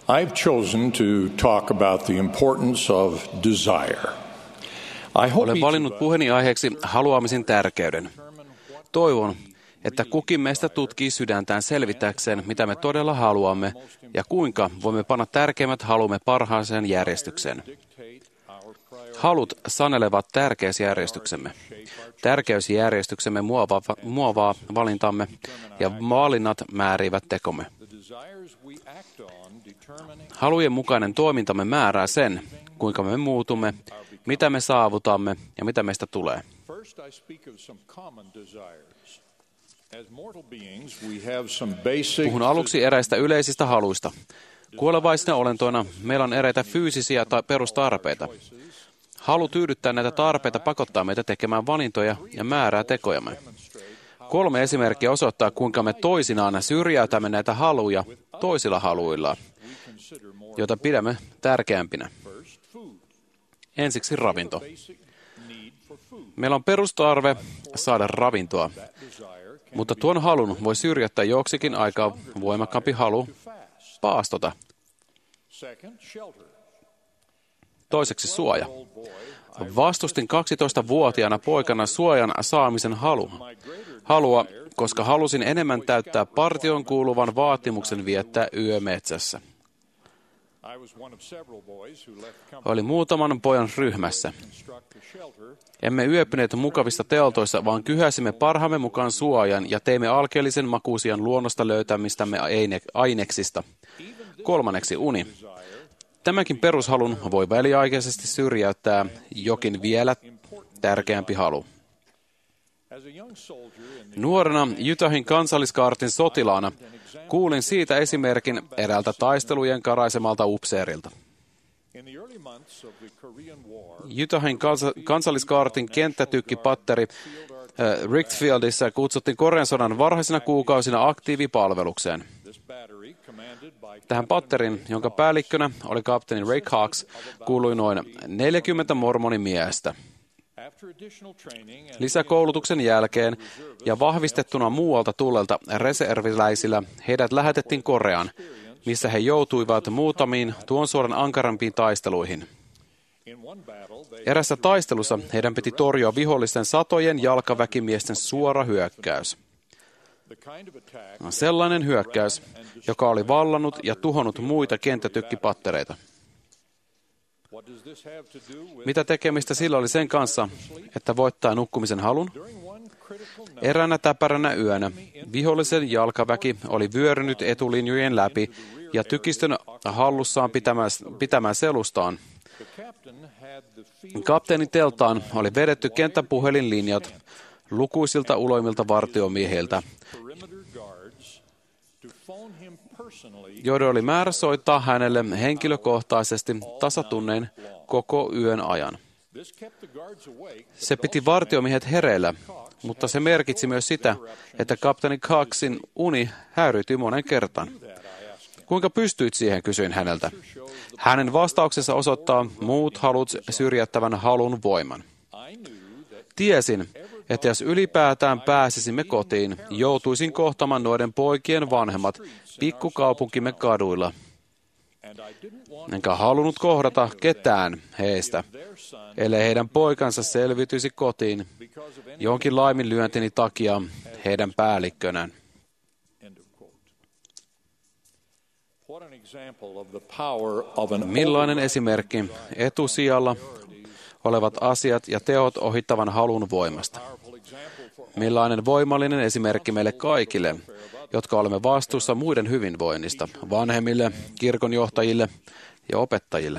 I've chosen to talk about the importance of desire. Olen valinnut puheeni aiheeksi haluamisen tärkeyden. Toivon, että kukin meistä tutkii sydäntään selvitäkseen, mitä me todella haluamme ja kuinka voimme panna tärkeimmät halumme parhaaseen järjestykseen. Halut sanelevat tärkeysjärjestyksemme. Tärkeysjärjestyksemme muovaa valintamme ja valinnat määrivät tekomme. Halujen mukainen toimintamme määrää sen, kuinka me muutumme, mitä me saavutamme ja mitä meistä tulee. Puhun aluksi eräistä yleisistä haluista. Kuolevaisina olentoina meillä on eräitä fyysisiä perustarpeita. Halu tyydyttää näitä tarpeita pakottaa meitä tekemään valintoja ja määrää tekojamme. 3 esimerkkiä osoittaa, kuinka me toisinaan syrjäytämme näitä haluja toisilla haluilla, joita pidämme tärkeämpinä. Ensiksi ravinto. Meillä on perustarve saada ravintoa, mutta tuon halun voi syrjäyttää joksikin aikaa voimakkaampi halu paastota. Toiseksi suoja. Vastustin 12-vuotiaana poikana suojan saamisen halua, koska halusin enemmän täyttää partioon kuuluvan vaatimuksen viettää yö metsässä. Oli muutaman pojan ryhmässä. Emme yöpyneet mukavista teltoissa, vaan kyhäsimme parhaamme mukaan suojan ja teimme alkeellisen makuusian luonnosta löytämistämme aineksista. 3. uni. Tämäkin perushalun voi väliaikaisesti syrjäyttää jokin vielä tärkeämpi halu. Nuorena Utahin kansalliskaartin sotilaana kuulin siitä esimerkin eräältä taistelujen karaisemalta upseerilta. Utahin kansalliskaartin kenttätykkipatteri Richfieldissa kutsuttiin Korean sodan varhaisina kuukausina aktiivipalvelukseen. Tähän patteriin, jonka päällikkönä oli kapteeni Ray Cox, kuului noin 40 mormonimiestä. Lisäkoulutuksen jälkeen ja vahvistettuna muualta tulleilta reserviläisillä heidät lähetettiin Koreaan, missä he joutuivat muutamiin tuon suoran ankarampiin taisteluihin. Erässä taistelussa heidän piti torjua vihollisten satojen jalkaväkimiesten suora hyökkäys. Sellainen hyökkäys, joka oli vallannut ja tuhonnut muita kenttätykkipattereita. Mitä tekemistä sillä oli sen kanssa, että voittaa nukkumisen halun? Eräänä täpäränä yönä vihollisen jalkaväki oli vyörynyt etulinjojen läpi ja tykistön hallussaan pitämään selustaan. Kapteenin teltaan oli vedetty kenttäpuhelinlinjat lukuisilta uloimilta vartiomiehiltä, joiden oli määrä soittaa hänelle henkilökohtaisesti tasatunnein koko yön ajan. Se piti vartiomiehet hereillä, mutta se merkitsi myös sitä, että kapteeni Coxin uni häiriytyi monen kertaan. Kuinka pystyit siihen, kysyin häneltä. Hänen vastauksensa osoittaa muut halut syrjättävän halun voiman. Tiesin, että jos ylipäätään pääsisimme kotiin, joutuisin kohtamaan noiden poikien vanhemmat pikkukaupunkimme kaduilla. Enkä halunnut kohdata ketään heistä, ellei heidän poikansa selviytyisi kotiin jonkin laiminlyöntini takia heidän päällikkönään. Millainen esimerkki etusijalla olevat asiat ja teot ohittavan halun voimasta. Millainen voimallinen esimerkki meille kaikille, jotka olemme vastuussa muiden hyvinvoinnista, vanhemmille, kirkonjohtajille ja opettajille.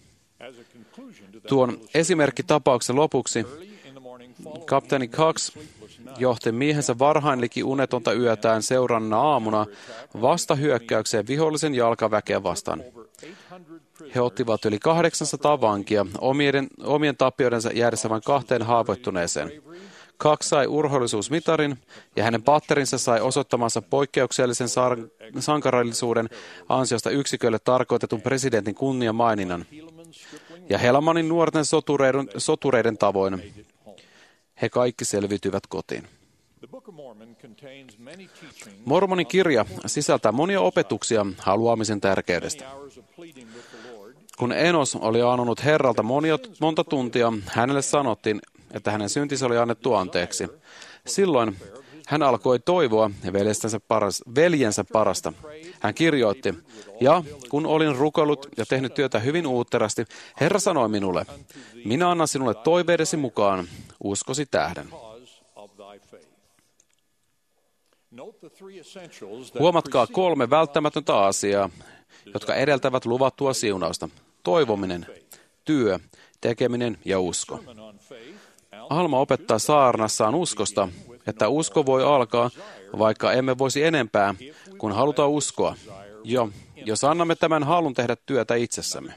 Tuon esimerkkitapauksen lopuksi kapteeni Cox johti miehensä varhain liki unetonta yötään seuraavana aamuna vastahyökkäykseen vihollisen jalkaväkeä vastaan. He ottivat yli 800 vankia omien tappioidensa jäädessä vain 2 haavoittuneeseen. Cox sai urheilullisuusmitarin ja hänen patterinsa sai osoittamansa poikkeuksellisen sankarallisuuden ansiosta yksikölle tarkoitetun presidentin kunniamaininnan. Ja Helmanin nuorten sotureiden tavoin he kaikki selviytyivät kotiin. Mormonin kirja sisältää monia opetuksia haluamisen tärkeydestä. Kun Enos oli anonut Herralta monta tuntia, hänelle sanottiin, että hänen syntinsä oli annettu anteeksi. Silloin hän alkoi toivoa veljensä parasta. Hän kirjoitti, ja kun olin rukoillut ja tehnyt työtä hyvin uutterasti, Herra sanoi minulle, minä annan sinulle toiveidesi mukaan uskosi tähden. Huomatkaa 3 välttämätöntä asiaa, jotka edeltävät luvattua siunausta. Toivominen, työ, tekeminen ja usko. Alma opettaa saarnassaan uskosta, että usko voi alkaa, vaikka emme voisi enempää, kun halutaan uskoa. Jos annamme tämän halun tehdä työtä itsessämme.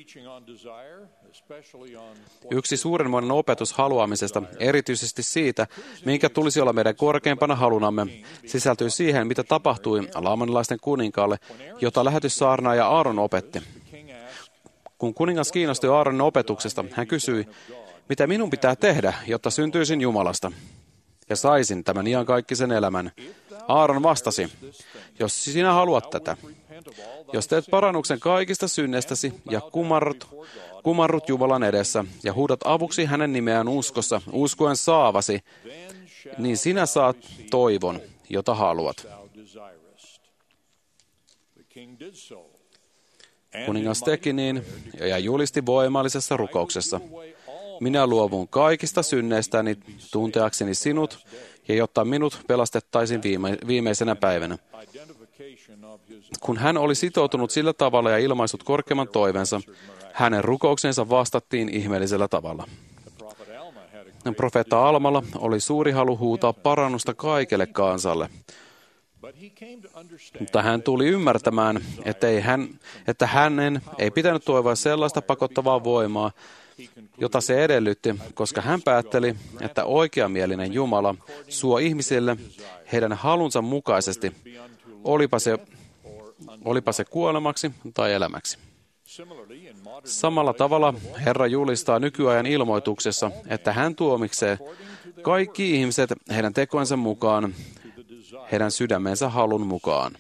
Yksi suurenmoinen opetus haluamisesta, erityisesti siitä, minkä tulisi olla meidän korkeimpana halunamme, sisältyy siihen, mitä tapahtui laamanilaisten kuninkaalle, jota lähetyssaarnaaja Aaron opetti. Kun kuningas kiinnostui Aaronin opetuksesta, hän kysyi, mitä minun pitää tehdä, jotta syntyisin Jumalasta ja saisin tämän iankaikkisen elämän. Aaron vastasi, jos sinä haluat tätä, jos teet parannuksen kaikista synnestäsi ja kumarrut Jumalan edessä ja huudat avuksi hänen nimeään uskossa, uskoen saavasi, niin sinä saat toivon, jota haluat. Kuningas teki niin ja julisti voimallisessa rukouksessa. Minä luovun kaikista synneistäni tunteakseni sinut ja jotta minut pelastettaisiin viimeisenä päivänä. Kun hän oli sitoutunut sillä tavalla ja ilmaissut korkeamman toiveensa, hänen rukouksensa vastattiin ihmeellisellä tavalla. Profeetta Almalla oli suuri halu huutaa parannusta kaikelle kansalle. Mutta hän tuli ymmärtämään, että hänen ei pitänyt toivoa sellaista pakottavaa voimaa, jota se edellytti, koska hän päätteli, että oikeamielinen Jumala suo ihmisille heidän halunsa mukaisesti, olipa se kuolemaksi tai elämäksi. Samalla tavalla Herra julistaa nykyajan ilmoituksessa, että hän tuomitsee kaikki ihmiset heidän tekoensa mukaan, heidän sydämensä halun mukaan.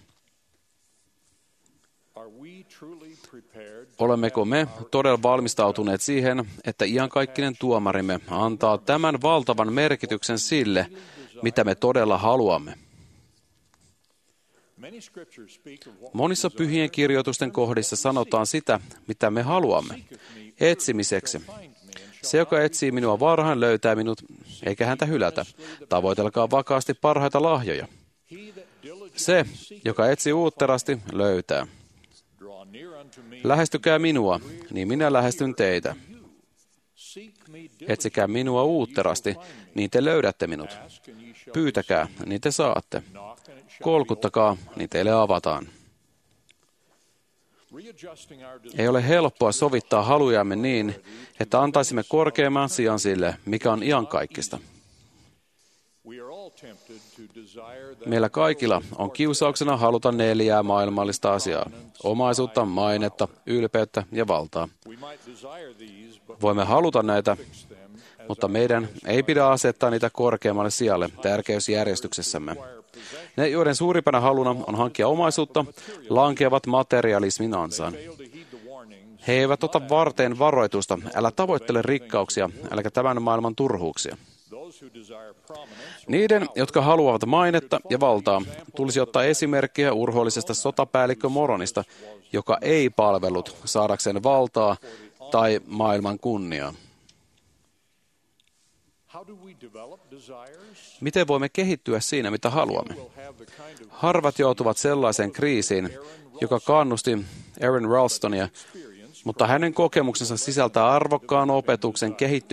Olemmeko me todella valmistautuneet siihen, että iankaikkinen tuomarimme antaa tämän valtavan merkityksen sille, mitä me todella haluamme? Monissa pyhien kirjoitusten kohdissa sanotaan sitä, mitä me haluamme, etsimiseksi. Se, joka etsii minua varhain, löytää minut, eikä häntä hylätä. Tavoitelkaa vakaasti parhaita lahjoja. Se, joka etsii uutterasti, löytää. Lähestykää minua, niin minä lähestyn teitä. Etsikää minua uutterasti, niin te löydätte minut. Pyytäkää, niin te saatte. Kolkuttakaa, niin teille avataan. Ei ole helppoa sovittaa halujamme niin, että antaisimme korkeamman sijan sille, mikä on iankaikkista. Meillä kaikilla on kiusauksena haluta 4 maailmallista asiaa, omaisuutta, mainetta, ylpeyttä ja valtaa. Voimme haluta näitä, mutta meidän ei pidä asettaa niitä korkeammalle sijalle tärkeysjärjestyksessämme. Ne, joiden suurimpana haluna on hankkia omaisuutta, lankeavat materialismin ansaan. He eivät ota varteen varoitusta, älä tavoittele rikkauksia, äläkä tämän maailman turhuuksia. Niiden, jotka haluavat mainetta ja valtaa, tulisi ottaa esimerkkiä urhoollisesta sotapäällikkö Moronista, joka ei palvellut saadakseen valtaa tai maailman kunniaa. Miten voimme kehittyä siinä, mitä haluamme? Harvat joutuvat sellaiseen kriisiin, joka kannusti Aron Ralstonia, mutta hänen kokemuksensa sisältää arvokkaan opetuksen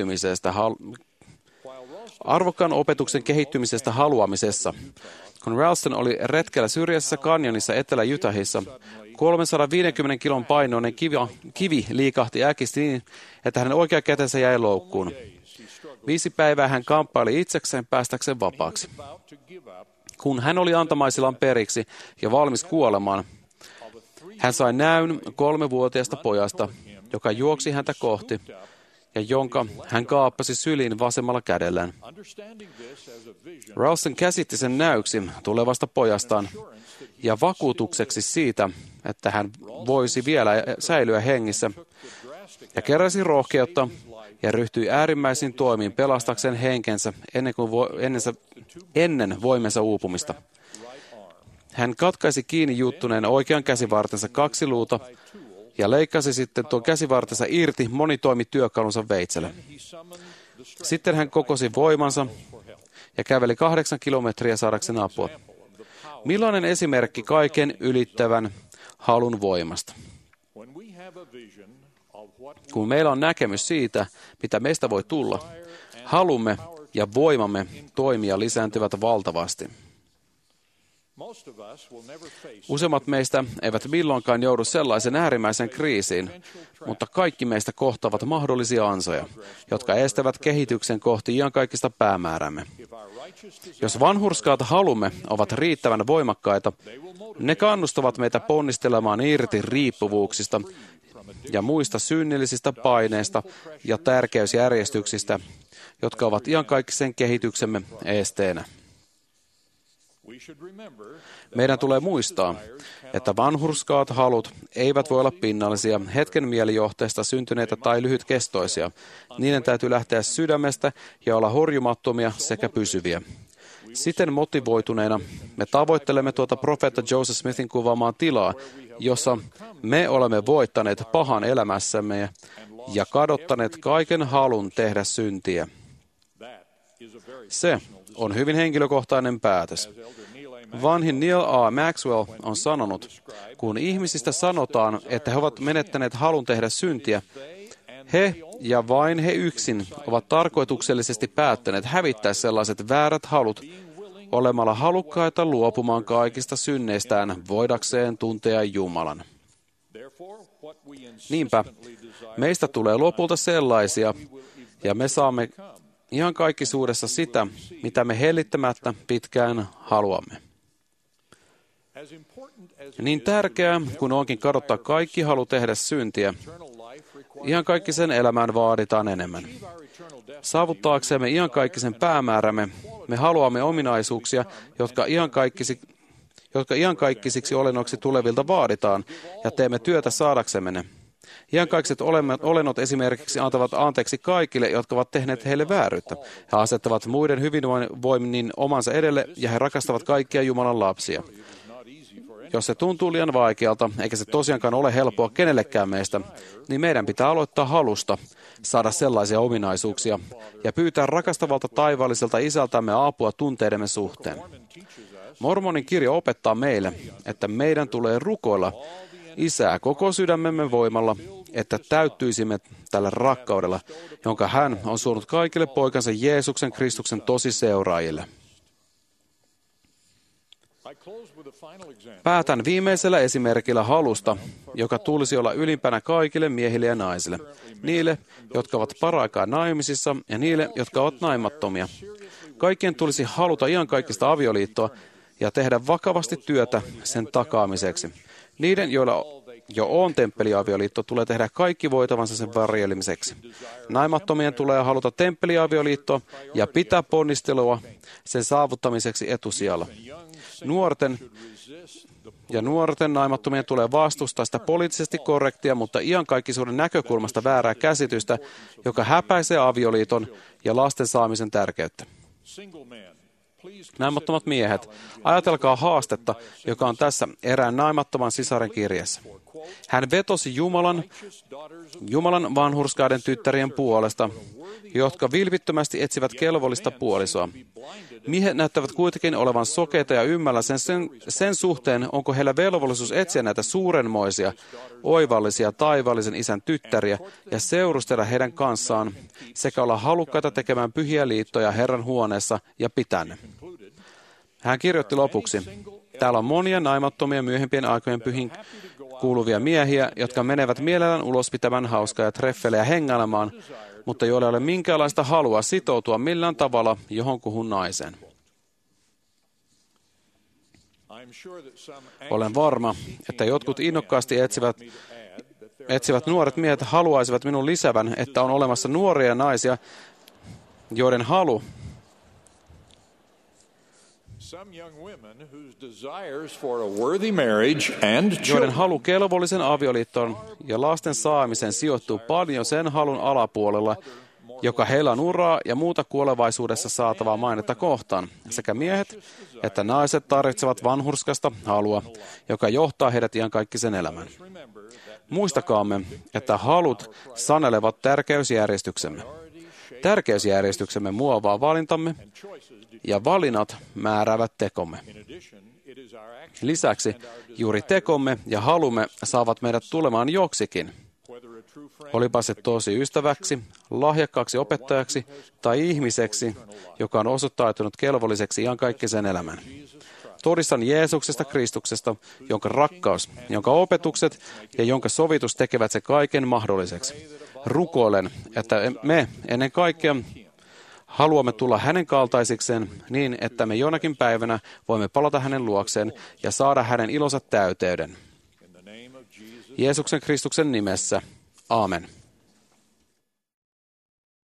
kehittymisestä haluamisessa. Kun Ralston oli retkellä syrjäisessä kanjonissa Etelä-Utahissa, 350 kilon painoinen kivi liikahti äkisti niin, että hänen oikea kätensä jäi loukkuun. 5 päivää hän kamppaili itsekseen päästäkseen vapaaksi. Kun hän oli antamaisillaan periksi ja valmis kuolemaan, hän sai näyn 3-vuotiaasta pojasta, joka juoksi häntä kohti ja jonka hän kaappasi syliin vasemmalla kädellään. Ralston käsitti sen näyksi tulevasta pojastaan ja vakuutukseksi siitä, että hän voisi vielä säilyä hengissä, ja keräsi rohkeutta ja ryhtyi äärimmäisiin toimiin pelastakseen henkensä ennen voimensa uupumista. Hän katkaisi kiinni juttuneen oikean käsivartensa 2 luuta ja leikkasi sitten tuon käsivartensa irti monitoimityökalunsa veitsellä. Sitten hän kokosi voimansa ja käveli 8 kilometriä saadakseen apua. Millainen esimerkki kaiken ylittävän halun voimasta? Kun meillä on näkemys siitä, mitä meistä voi tulla, halumme ja voimamme toimia lisääntyvät valtavasti. Useimmat meistä eivät milloinkaan joudu sellaisen äärimmäisen kriisiin, mutta kaikki meistä kohtaavat mahdollisia ansoja, jotka estävät kehityksen kohti iankaikkista päämäärämme. Jos vanhurskaat halumme ovat riittävän voimakkaita, ne kannustavat meitä ponnistelemaan irti riippuvuuksista ja muista synnillisistä paineista ja tärkeysjärjestyksistä, jotka ovat iankaikkisen kehityksemme esteenä. Meidän tulee muistaa, että vanhurskaat halut eivät voi olla pinnallisia, hetken mielijohteesta syntyneitä tai lyhytkestoisia. Niiden täytyy lähteä sydämestä ja olla horjumattomia sekä pysyviä. Siten motivoituneena me tavoittelemme tuota profeetta Joseph Smithin kuvaamaa tilaa, jossa me olemme voittaneet pahan elämässämme ja kadottaneet kaiken halun tehdä syntiä. Se on hyvin henkilökohtainen päätös. Vanhin Neil A. Maxwell on sanonut, kun ihmisistä sanotaan, että he ovat menettäneet halun tehdä syntiä, he ja vain he yksin ovat tarkoituksellisesti päättäneet hävittää sellaiset väärät halut olemalla halukkaita luopumaan kaikista synneistään voidakseen tuntea Jumalan. Niinpä, meistä tulee lopulta sellaisia, ja me saamme iankaikkisuudessa sitä, mitä me hellittämättä pitkään haluamme. Niin tärkeää, kun onkin kadottaa kaikki halu tehdä syntiä, iankaikkisen elämään vaaditaan enemmän. Saavuttaaksemme iankaikkisen päämäärämme, me haluamme ominaisuuksia, jotka iankaikkisiksi olennoiksi tulevilta vaaditaan, ja teemme työtä saadaksemme ne. Iankaikiset olennot esimerkiksi antavat anteeksi kaikille, jotka ovat tehneet heille vääryyttä. He asettavat muiden hyvinvoinnin omansa edelle, ja he rakastavat kaikkia Jumalan lapsia. Jos se tuntuu liian vaikealta, eikä se tosiaankaan ole helppoa kenellekään meistä, niin meidän pitää aloittaa halusta saada sellaisia ominaisuuksia ja pyytää rakastavalta taivaalliselta isältämme apua tunteidemme suhteen. Mormonin kirja opettaa meille, että meidän tulee rukoilla Isää koko sydämemme voimalla, että täyttyisimme tällä rakkaudella, jonka hän on suonut kaikille poikansa Jeesuksen Kristuksen tosiseuraajille. Päätän viimeisellä esimerkillä halusta, joka tulisi olla ylimpänä kaikille miehille ja naisille, niille, jotka ovat paraikaa naimisissa ja niille, jotka ovat naimattomia. Kaikkien tulisi haluta iankaikkista avioliittoa ja tehdä vakavasti työtä sen takaamiseksi. Niiden, joilla jo on temppeliavioliitto, tulee tehdä kaikki voitavansa sen varjelemiseksi. Naimattomien tulee haluta temppeliavioliittoa ja pitää ponnistelua sen saavuttamiseksi etusijalla. Nuorten naimattomien tulee vastustaa sitä poliittisesti korrektia, mutta iankaikkisuuden näkökulmasta väärää käsitystä, joka häpäisee avioliiton ja lasten saamisen tärkeyttä. Naimattomat miehet, ajatelkaa haastetta, joka on tässä erään naimattoman sisaren kirjassa. Hän vetosi Jumalan vanhurskaiden tyttärien puolesta, jotka vilpittömästi etsivät kelvollista puolisoa. Miehet näyttävät kuitenkin olevan sokeita ja ymmällä sen suhteen, onko heillä velvollisuus etsiä näitä suurenmoisia, oivallisia taivaallisen isän tyttäriä ja seurustella heidän kanssaan sekä olla halukkaita tekemään pyhiä liittoja Herran huoneessa ja pitää ne. Hän kirjoitti lopuksi, täällä on monia naimattomia myöhempien aikojen pyhiin kuuluvia miehiä, jotka menevät mielellään ulos pitämään hauskaa ja treffelejä hengailemaan, mutta joilla ei ole minkäänlaista halua sitoutua millään tavalla johonkuhun naiseen. Olen varma, että jotkut innokkaasti etsivät etsivät nuoret miehet haluaisivat minun lisävän, että on olemassa nuoria naisia, joiden halu kelvollisen avioliittoon ja lasten saamiseen sijoittuu paljon sen halun alapuolella, joka heillä on uraa ja muuta kuolevaisuudessa saatavaa mainetta kohtaan. Sekä miehet että naiset tarvitsevat vanhurskasta halua, joka johtaa heidät iankaikkisen elämään. Muistakaamme, että halut sanelevat tärkeysjärjestyksemme. Tärkeysjärjestyksemme muovaa valintamme ja valinnat määräävät tekomme. Lisäksi juuri tekomme ja halumme saavat meidät tulemaan joksikin. Olipa se tosi ystäväksi, lahjakkaaksi opettajaksi tai ihmiseksi, joka on osoittautunut kelvolliseksi iankaikkisen elämän. Todistan Jeesuksesta Kristuksesta, jonka rakkaus, jonka opetukset ja jonka sovitus tekevät se kaiken mahdolliseksi. Rukoilen, että me ennen kaikkea haluamme tulla hänen kaltaisikseen niin, että me jonakin päivänä voimme palata hänen luokseen ja saada hänen ilonsa täyteyden. Jeesuksen Kristuksen nimessä. Aamen.